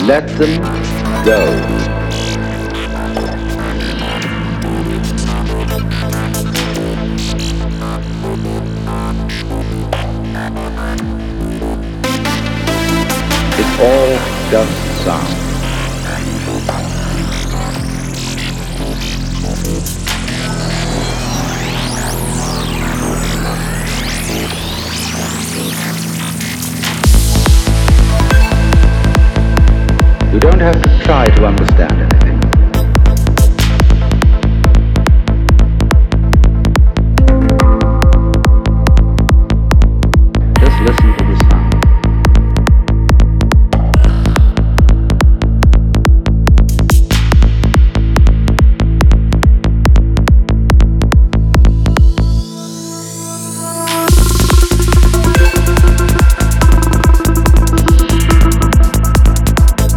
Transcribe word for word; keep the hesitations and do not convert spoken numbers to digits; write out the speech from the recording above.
Let them go. It's all just sound. You don't have to try to understand it.